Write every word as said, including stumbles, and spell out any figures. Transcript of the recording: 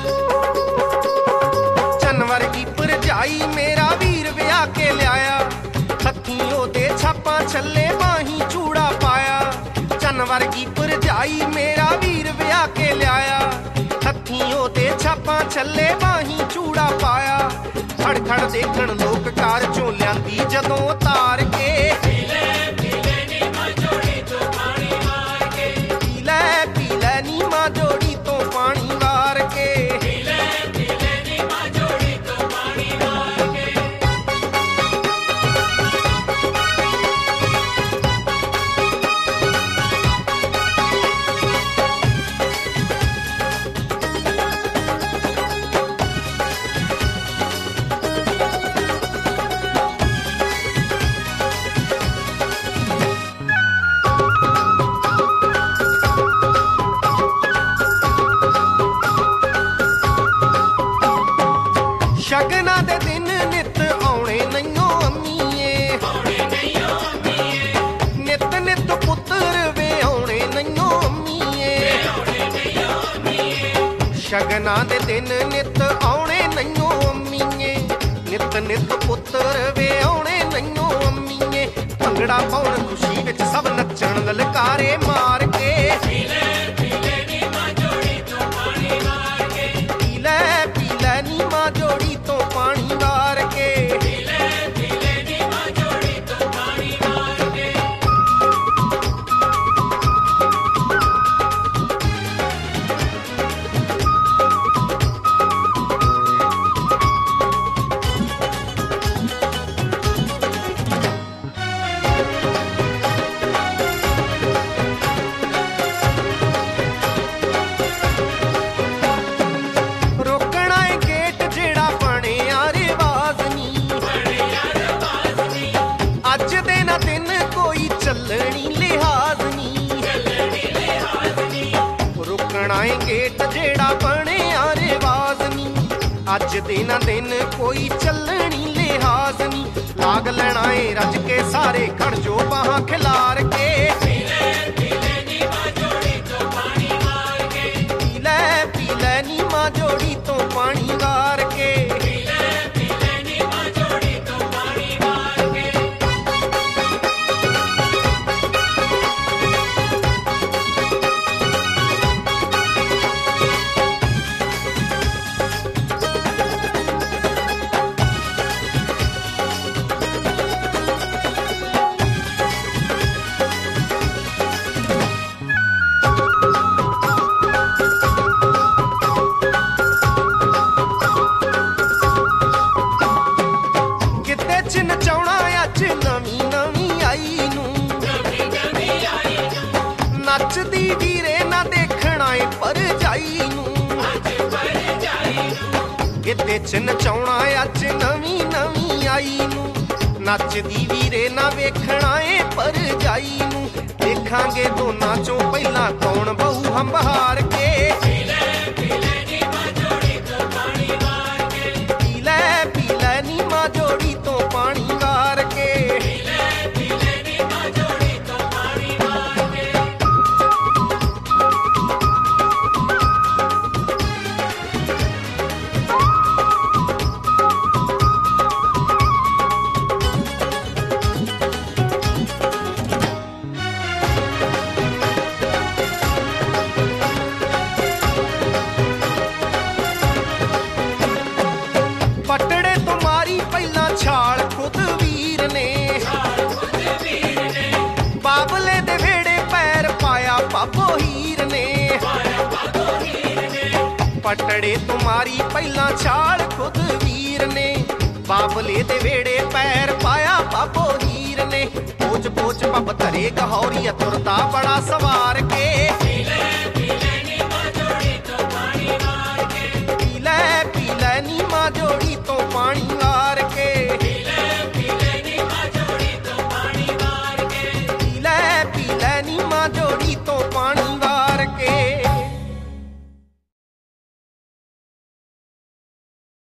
चन्न वर्गी भरजाई मेरा वीर विआह के लियाया, हत्थीं ओहदे छापां छल्ले बाहीं चूड़ा पाया। चन्न वर्गी भरजाई मेरा वीर विआह के लियाया, हत्थीं ओहदे छापां छल्ले बाहीं चूड़ा पाया। खड़ खड़ देखण लोक कार चों लिआंदी जदों उतार के, पी लै पी लै नी मां जोड़ी तो पानी वार के, पी लै पी लै नी मां जोड़ी तो पानी वार के, पी लै पी लै नी मां जोड़ी तो पानी वार के। शगना दे दिन नित आउणे नईओ अम्मीए, नित नित पुत्तर वे आउणे नईओ अम्मीए। शगना दे दिन नित आउणे नईओ अम्मीए, नित नित पुत्तर वे आउणे नईओ अम्मीए। भंगड़ा पाउण खुशी विच सब नच्चण ललकारे मार के, पी लै पी लै नी मां जोड़ी तो पानी वार के, पी लै पी लै नी मां जोड़ी तो पानी वार के, पी लै पी लै नी मां जोड़ी तो पानी वार के। रोकना है गेट जेड़ा बणिया रिवाज नी, अज दे ना दिन कोई चलनी लिहाज नी। रोकना है गेट जेड़ा बणिया रिवाज नी, अज दे ना दिन कोई चलनी लिहाज नी। लाग लेना है रज के सारे खड़ जो बाहां खिलार के, पी लै पी लै नी मां जोड़ी तो पानी वार के, पी लै पी लै नी मां जोड़ी तो पानी वार के, पी लै पी लै नी मां जोड़ी तो पानी वार के। किते चिन चाउणा अज नवी नवी आई नू, नचदी वीरे ना देखना है भरजाई नू। किते चिन चाउणा अज नवी नवी आई नू, नचदी वीरे ना वेखना है भरजाई नू। देखांगे दोनां चों पहिला कौन बहु हंबहार के, पी लै पी लै नी मां जोड़ी तो पानी वार के, पी लै पी लै नी मां जोड़ी तो पानी वार के, पी लै पी लै नी मां जोड़ी तो पानी वार के। पटड़े तुम्हारी पहला छाल खुद वीर ने, बाबले दे वेड़े पैर पाया बाबो हीर ने। पटड़े तुम्हारी पहला छाल खुद वीर ने, बाबले दे वेड़े पैर पाया बाबो हीर ने। पोच पोच पब धरे गहौरी तुरता बड़ा सवार के, पी लै पी लै नी मां जोड़ी तो पानी वार के, पी लै पी लै नी मां जोड़ी तो पानी वार के, पी लै पी लै नी मां जोड़ी तो पानी वार के, पी लै पी लै नी मां जोड़ी